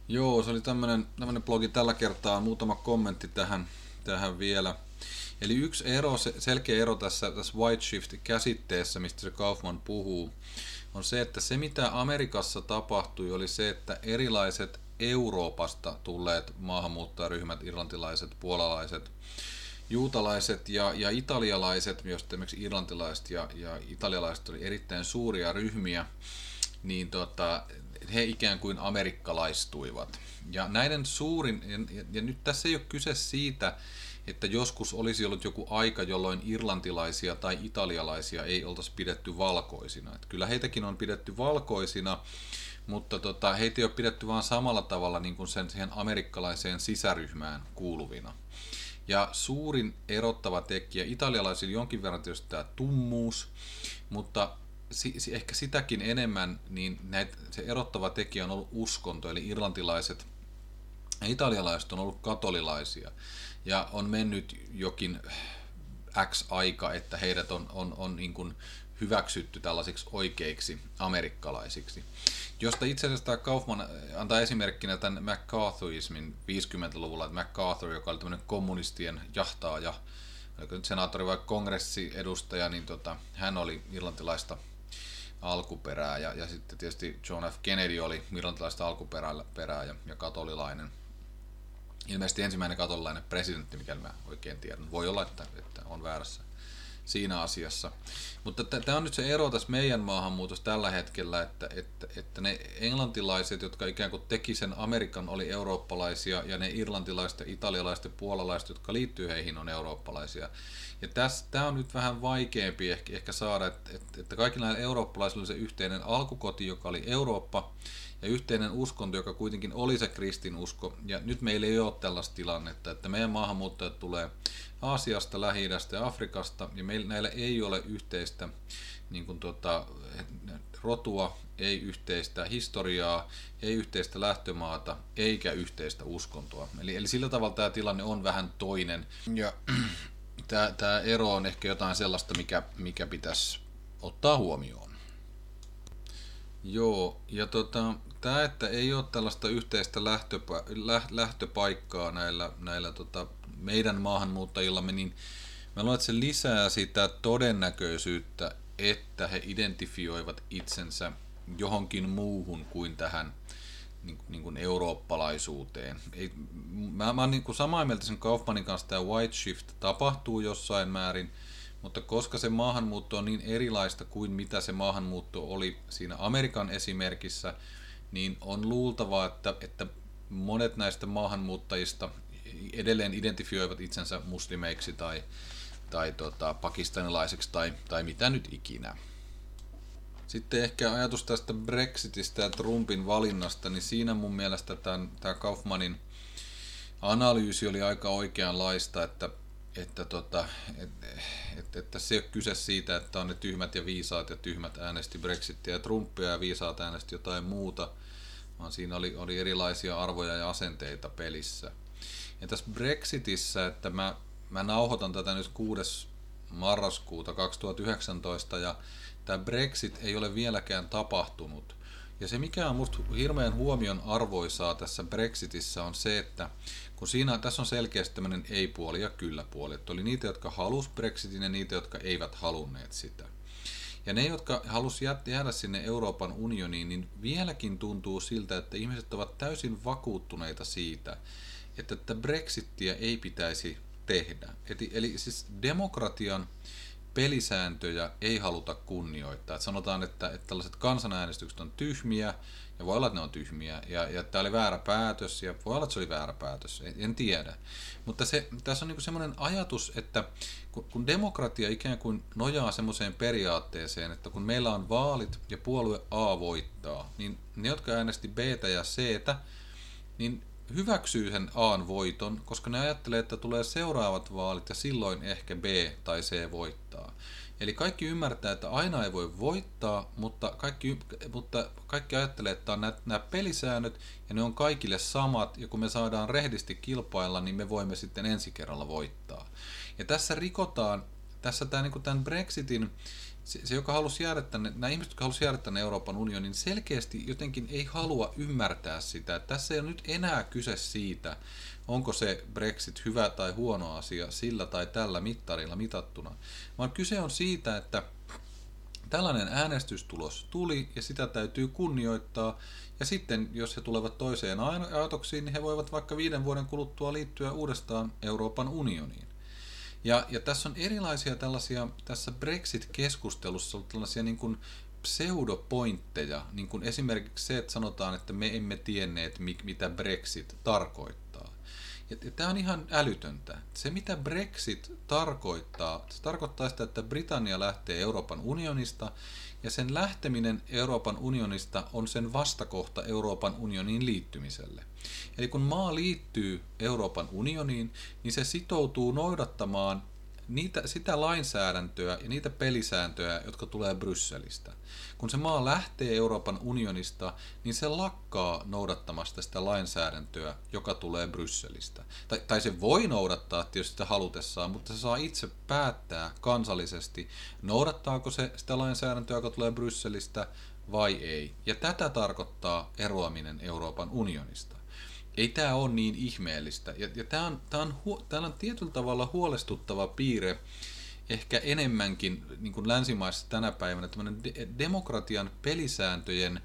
Joo, se oli tämmönen blogi tällä kertaa. Muutama kommentti tähän vielä. Eli yksi ero, selkeä ero tässä White Shift-käsitteessä, mistä se Kaufman puhuu, on se, että se mitä Amerikassa tapahtui oli se, että erilaiset Euroopasta tulleet maahanmuuttajaryhmät, irlantilaiset, puolalaiset, juutalaiset ja italialaiset, myös esimerkiksi irlantilaiset ja italialaiset oli erittäin suuria ryhmiä, niin he ikään kuin amerikkalaistuivat. Ja näiden suurin, ja nyt tässä ei ole kyse siitä, että joskus olisi ollut joku aika, jolloin irlantilaisia tai italialaisia ei oltaisi pidetty valkoisina. Että kyllä heitäkin on pidetty valkoisina, mutta heitä ei ole pidetty vaan samalla tavalla niin kuin siihen amerikkalaiseen sisäryhmään kuuluvina. Ja suurin erottava tekijä, italialaisilla jonkin verran tietysti tämä tummuus, mutta ehkä sitäkin enemmän niin se erottava tekijä on ollut uskonto, eli irlantilaiset ja italialaiset on ollut katolilaisia. Ja on mennyt jokin X aika, että heidät on niin kuin hyväksytty tällaisiksi oikeiksi amerikkalaisiksi. Josta itse asiassa tämä Kaufman antaa esimerkkinä tämän McCarthyismin 50-luvulla, että MacArthur, joka oli tämmöinen kommunistien jahtaaja, senaattori vai kongressiedustaja, niin hän oli irlantilaista alkuperää ja sitten tietysti John F. Kennedy oli irlantilaista alkuperää ja katolilainen. Ilmeisesti ensimmäinen katolilainen presidentti, mikäli mä oikein tiedän. Voi olla, että on väärässä siinä asiassa. Mutta tämä on nyt se ero tässä meidän maahanmuutossa tällä hetkellä, että ne englantilaiset, jotka ikään kuin teki sen Amerikan, oli eurooppalaisia, ja ne irlantilaiset, italialaiset ja puolalaiset, jotka liittyy heihin, on eurooppalaisia. Ja tämä on nyt vähän vaikeampi ehkä saada, että kaikilla näillä eurooppalaisilla oli se yhteinen alkukoti, joka oli Eurooppa, ja yhteinen uskonto, joka kuitenkin oli se kristinusko. Ja nyt meillä ei ole tällaista tilannetta, että meidän maahanmuuttajat tulee Aasiasta, Lähi-idästä ja Afrikasta, ja näillä ei ole yhteistä niin kuin rotua, ei yhteistä historiaa, ei yhteistä lähtömaata, eikä yhteistä uskontoa. Eli sillä tavalla tämä tilanne on vähän toinen. Ja tämä ero on ehkä jotain sellaista, mikä pitäisi ottaa huomioon. Joo, ja tämä, että ei ole tällaista yhteistä lähtöpaikkaa näillä meidän maahanmuuttajillamme, niin mä luulen, että se lisää sitä todennäköisyyttä, että he identifioivat itsensä johonkin muuhun kuin tähän niin kuin eurooppalaisuuteen. Mä oon niin kuin samaa mieltä sen Kaufmanin kanssa, tämä white shift tapahtuu jossain määrin, mutta koska se maahanmuutto on niin erilaista kuin mitä se maahanmuutto oli siinä Amerikan esimerkissä, niin on luultavaa, että monet näistä maahanmuuttajista edelleen identifioivat itsensä muslimeiksi tai pakistanilaisiksi tai mitä nyt ikinä. Sitten ehkä ajatus tästä Brexitistä ja Trumpin valinnasta, niin siinä mun mielestä tämä Kaufmanin analyysi oli aika oikeanlaista, että se ei ole kyse siitä, että on ne tyhmät ja viisaat ja tyhmät äänesti Brexitia ja Trumpia ja viisaat äänesti jotain muuta, vaan siinä oli erilaisia arvoja ja asenteita pelissä. Ja tässä Brexitissä, että mä nauhoitan tätä nyt 6. marraskuuta 2019 ja tämä Brexit ei ole vieläkään tapahtunut. Ja se mikä on musta hirveän huomion arvoisaa tässä Brexitissä on se, että kun tässä on selkeästi tämmöinen ei-puoli ja kyllä-puoli, että oli niitä, jotka halusi Brexitin ja niitä, jotka eivät halunneet sitä. Ja ne, jotka halusivat jäädä sinne Euroopan unioniin, niin vieläkin tuntuu siltä, että ihmiset ovat täysin vakuuttuneita siitä, että tätä Brexittiä ei pitäisi tehdä. Eli siis demokratian pelisääntöjä ei haluta kunnioittaa. Että sanotaan, että tällaiset kansanäänestykset on tyhmiä, ja voi olla, että ne on tyhmiä, ja tämä oli väärä päätös, ja voi olla, että se oli väärä päätös, en tiedä. Mutta tässä on niin semmoinen ajatus, että kun demokratia ikään kuin nojaa semmoiseen periaatteeseen, että kun meillä on vaalit ja puolue A voittaa, niin ne, jotka äänesti B:tä ja C:tä, niin hyväksyy sen A:n voiton, koska ne ajattelee, että tulee seuraavat vaalit ja silloin ehkä B tai C voittaa. Eli kaikki ymmärtää, että aina ei voi voittaa, mutta kaikki ajattelee, että on nämä pelisäännöt ja ne on kaikille samat ja kun me saadaan rehdisti kilpailla, niin me voimme sitten ensi kerralla voittaa. Ja tässä rikotaan, tämän Brexitin se joka halusi jäädä tänne, nämä ihmiset, jotka halusivat jäädä tänne Euroopan unioniin, selkeästi jotenkin ei halua ymmärtää sitä. Että tässä ei ole nyt enää kyse siitä, onko se Brexit hyvä tai huono asia sillä tai tällä mittarilla mitattuna, vaan kyse on siitä, että tällainen äänestystulos tuli ja sitä täytyy kunnioittaa. Ja sitten, jos he tulevat toiseen ajatuksiin, niin he voivat vaikka 5 vuoden kuluttua liittyä uudestaan Euroopan unioniin. Ja tässä on erilaisia tällaisia, tässä Brexit-keskustelussa on tällaisia niin kuin pseudopointteja, niin kuin esimerkiksi se, että sanotaan, että me emme tienneet, mitä Brexit tarkoittaa. Ja tämä on ihan älytöntä. Se, mitä Brexit tarkoittaa, se tarkoittaa sitä, että Britannia lähtee Euroopan unionista, ja sen lähteminen Euroopan unionista on sen vastakohta Euroopan unioniin liittymiselle. Eli kun maa liittyy Euroopan unioniin, niin se sitoutuu noudattamaan sitä lainsäädäntöä ja niitä pelisääntöjä, jotka tulee Brysselistä. Kun se maa lähtee Euroopan unionista, niin se lakkaa noudattamasta sitä lainsäädäntöä, joka tulee Brysselistä. Tai se voi noudattaa tietysti sitä halutessaan, mutta se saa itse päättää kansallisesti, noudattaako se sitä lainsäädäntöä, joka tulee Brysselistä vai ei. Ja tätä tarkoittaa eroaminen Euroopan unionista. Ei tämä ole niin ihmeellistä. Ja tämä on tietyllä tavalla huolestuttava piirre, ehkä enemmänkin niin kuin länsimaissa tänä päivänä, tämmöinen demokratian pelisääntöjen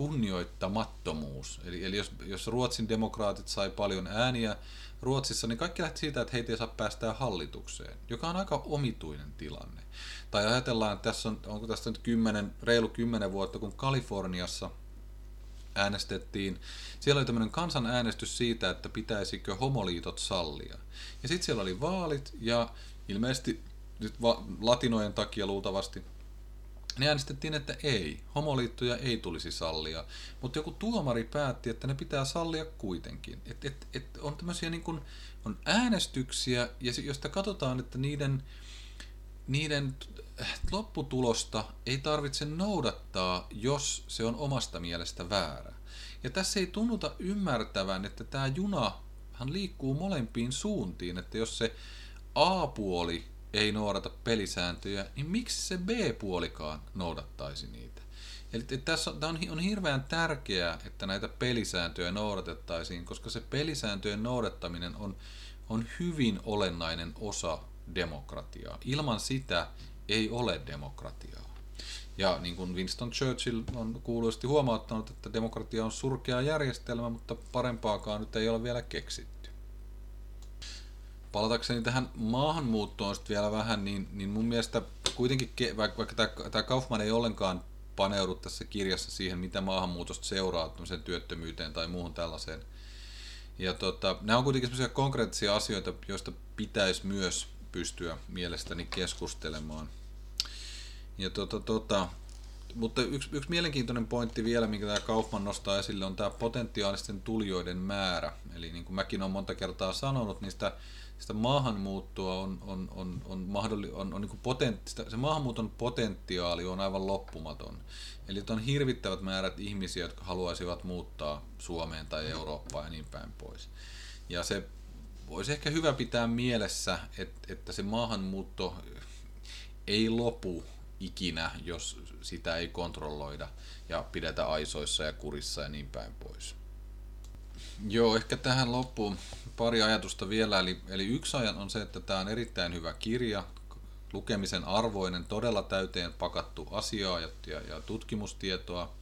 kunnioittamattomuus. Eli jos Ruotsin demokraatit sai paljon ääniä Ruotsissa, niin kaikki lähti siitä, että heitä ei saa päästää hallitukseen, joka on aika omituinen tilanne. Tai ajatellaan, että onko tässä nyt reilu 10 vuotta, kun Kaliforniassa äänestettiin. Siellä oli tämmöinen kansanäänestys siitä, että pitäisikö homoliitot sallia. Ja sitten siellä oli vaalit, ja ilmeisesti nyt latinojen takia luultavasti ne äänestettiin, että ei, homoliittoja ei tulisi sallia. Mutta joku tuomari päätti, että ne pitää sallia kuitenkin. On tämmöisiä niin kuin, on äänestyksiä, ja josta katsotaan, että niiden lopputulosta ei tarvitse noudattaa, jos se on omasta mielestä väärä. Ja tässä ei tunnuta ymmärtävän, että tämä junahan liikkuu molempiin suuntiin, että jos se A-puoli ei noudata pelisääntöjä, niin miksi se B-puolikaan noudattaisi niitä? Eli tässä on hirveän tärkeää, että näitä pelisääntöjä noudatettaisiin, koska se pelisääntöjen noudattaminen on hyvin olennainen osa demokratiaa. Ilman sitä ei ole demokratiaa. Ja niin kuin Winston Churchill on kuuluisesti huomauttanut, että demokratia on surkea järjestelmä, mutta parempaakaan nyt ei ole vielä keksitty. Palatakseni tähän maahanmuuttoon vielä vähän, niin mun mielestä kuitenkin, vaikka tämä Kaufman ei ollenkaan paneudu tässä kirjassa siihen, mitä maahanmuutosta seuraa työttömyyteen tai muuhun tällaiseen. Ja nämä on kuitenkin sellaisia konkreettisia asioita, joista pitäisi myös pystyä mielestäni keskustelemaan. Ja mutta yksi mielenkiintoinen pointti vielä, minkä tämä Kaufman nostaa esille, on tämä potentiaalisten tulijoiden määrä. Eli niin kuin mäkin olen monta kertaa sanonut, niin sitä maahanmuuttoa on niin kuin se maahanmuuton potentiaali on aivan loppumaton. Eli on hirvittävät määrät ihmisiä, jotka haluaisivat muuttaa Suomeen tai Eurooppaan ja niin päin pois. Ja se olisi ehkä hyvä pitää mielessä, että se maahanmuutto ei lopu ikinä, jos sitä ei kontrolloida ja pidetä aisoissa ja kurissa ja niin päin pois. Joo, ehkä tähän loppuun pari ajatusta vielä. Eli yksi ajan on se, että tämä on erittäin hyvä kirja, lukemisen arvoinen, todella täyteen pakattu asiaa ja tutkimustietoa.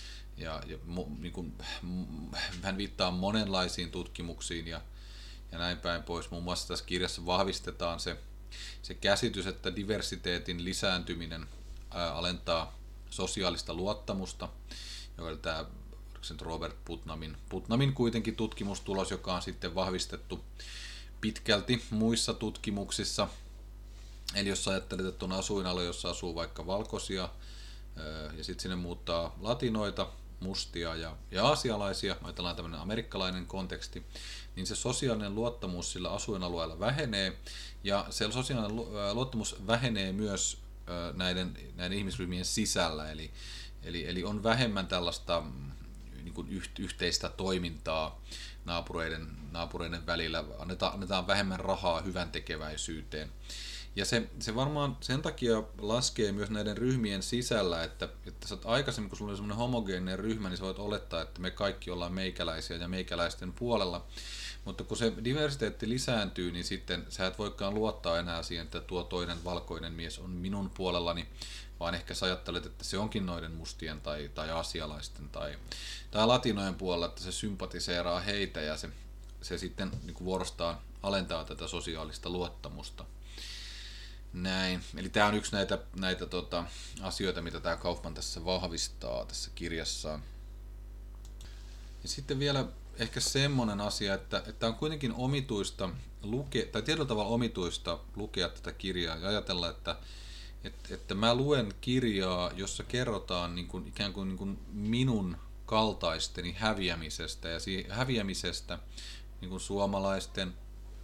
Niin kuin, hän viittaa monenlaisiin tutkimuksiin ja näin päin pois. Muun muassa tässä kirjassa vahvistetaan se käsitys, että diversiteetin lisääntyminen alentaa sosiaalista luottamusta, joka oli tämä Robert Putnamin kuitenkin tutkimustulos, joka on sitten vahvistettu pitkälti muissa tutkimuksissa. Eli jos ajattelet, että on asuinalue, jossa asuu vaikka valkoisia ja sitten sinne muuttaa latinoita, mustia ja aasialaisia, ajatellaan tämmöinen amerikkalainen konteksti, niin se sosiaalinen luottamus sillä asuinalueella vähenee, ja se sosiaalinen luottamus vähenee myös näiden ihmisryhmien sisällä, eli on vähemmän tällaista niin kuin yhteistä toimintaa naapureiden välillä, annetaan vähemmän rahaa hyvän tekeväisyyteen. Ja se varmaan sen takia laskee myös näiden ryhmien sisällä, että sä oot aikaisemmin, kun sulla on semmoinen homogeeninen ryhmä, niin sä voit olettaa, että me kaikki ollaan meikäläisiä ja meikäläisten puolella. Mutta kun se diversiteetti lisääntyy, niin sitten sä et voikaan luottaa enää siihen, että tuo toinen valkoinen mies on minun puolellani, vaan ehkä sä ajattelet, että se onkin noiden mustien tai aasialaisten tai latinojen puolella, että se sympatiseeraa heitä ja se sitten niin kuin vuorostaan alentaa tätä sosiaalista luottamusta. Näin. Eli tämä on yksi näitä asioita, mitä tämä Kaufman tässä vahvistaa tässä kirjassaan. Ja sitten vielä ehkä semmoinen asia, että on kuitenkin omituista lukea, tai tietyllä tavalla omituista lukea tätä kirjaa ja ajatella, että mä luen kirjaa, jossa kerrotaan ikään kuin minun kaltaisteni häviämisestä ja häviämisestä niin kuin suomalaisten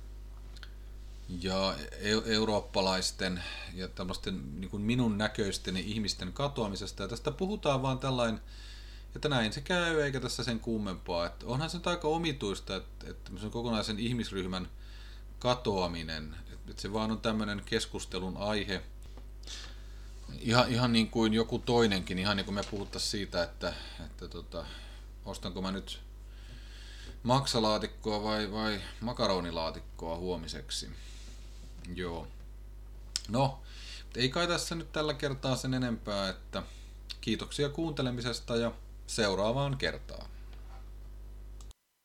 ja eurooppalaisten ja tällaisten niin kuin minun näköisteni ihmisten katoamisesta. Ja tästä puhutaan vaan tällainen, että näin se käy, eikä tässä sen kummempaa. Että onhan se nyt aika omituista, että se on kokonaisen ihmisryhmän katoaminen. Että se vaan on tämmöinen keskustelun aihe. Ihan niin kuin joku toinenkin, ihan niin kuin me puhuttaisiin siitä, että ostanko mä nyt maksalaatikkoa vai makaronilaatikkoa huomiseksi. Joo. No, ei kai tässä nyt tällä kertaa sen enempää, että kiitoksia kuuntelemisesta ja seuraavaan kertaan.